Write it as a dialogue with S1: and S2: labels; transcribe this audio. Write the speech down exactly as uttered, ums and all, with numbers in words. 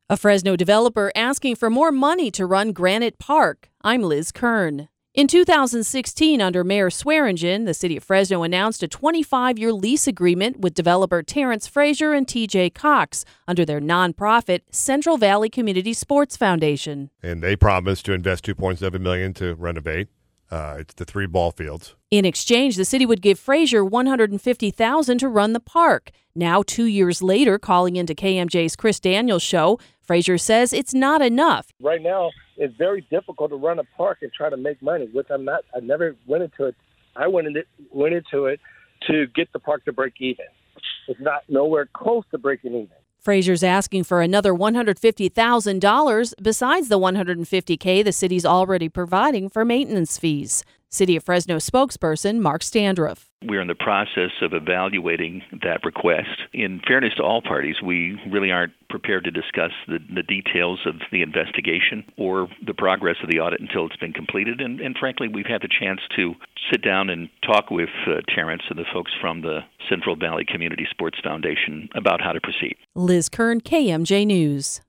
S1: A Fresno developer asking for more money to run Granite Park. I'm Liz Kern. In two thousand sixteen, under Mayor Swearingen, the city of Fresno announced a twenty-five-year lease agreement with developer Terrence Frazier and T J Cox under their nonprofit Central Valley Community Sports Foundation.
S2: And they promised to invest two point seven million dollars to renovate. Uh, it's the three ball fields.
S1: In exchange, the city would give Frazier one hundred fifty thousand dollars to run the park. Now, two years later, calling into K M J's Chris Daniels show, Frazier says it's not enough.
S3: Right now, it's very difficult to run a park and try to make money, which I'm not. I never went into it. I went into went into it to get the park to break even. It's not nowhere close to breaking even.
S1: Frazier's asking for another one hundred fifty thousand dollars besides the one hundred fifty thousand dollars the city's already providing for maintenance fees. City of Fresno spokesperson Mark Standruff.
S4: We're in the process of evaluating that request. In fairness to all parties, we really aren't prepared to discuss the, the details of the investigation or the progress of the audit until it's been completed. And, and frankly, we've had the chance to sit down and talk with uh, Terrence and the folks from the Central Valley Community Sports Foundation about how to proceed.
S1: Liz Kern, K M J News.